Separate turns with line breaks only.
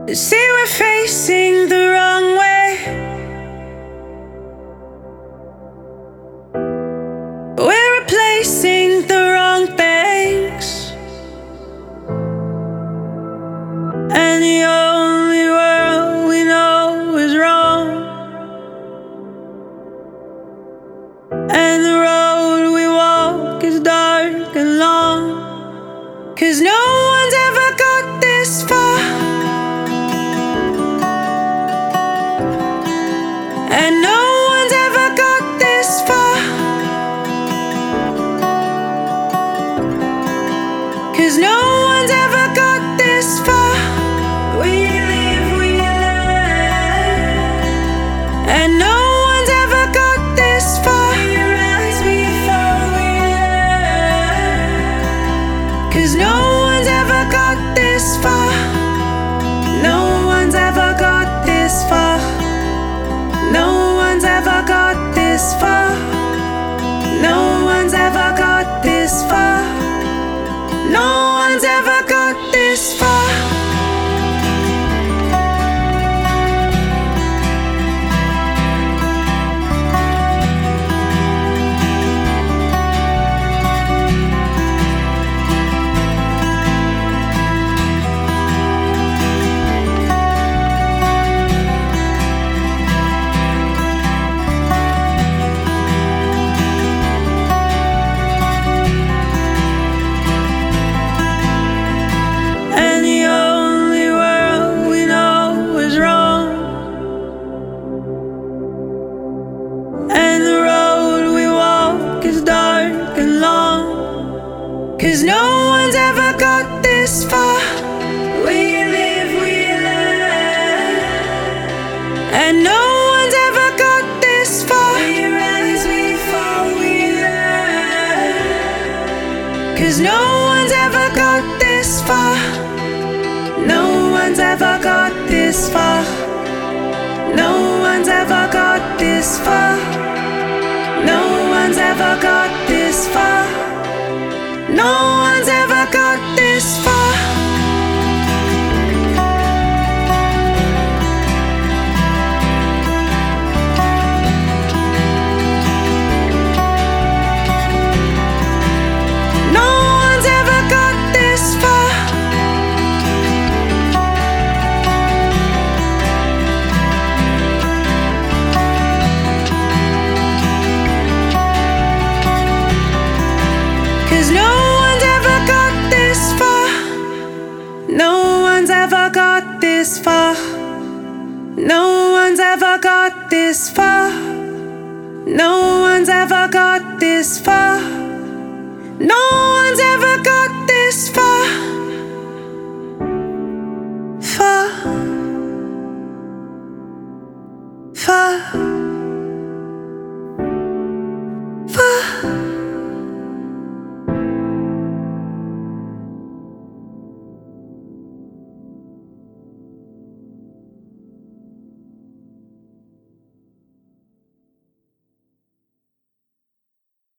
See, we're facing the wrong way. We're replacing the wrong things, and the only world we know is wrong. And the road we walk is dark and long, 'cause no one's ever got this far, and no one's ever got this far, 'cause no one's ever got this far. We live, we learn, and no one's ever got this far. We rise, we fall, we learn, 'cause no one's ever got this far. No one's ever got this far. No one's ever got this far. No one's ever got this far. No one's ever got this far. And the only world we know is wrong, and the road we walk is dark and long, 'cause no one's ever got this far. We live, we learn, and no one's ever got this far. We rise, we fall, we learn, 'cause no one's ever got this far. No one's ever got this far. No one's ever got this far. No one's ever got this far. No one's ever got this far. No one's ever got this far. Cause no one's ever got this far. No one's ever got this far. No one's ever got this far. No one's ever got this far. No one's ever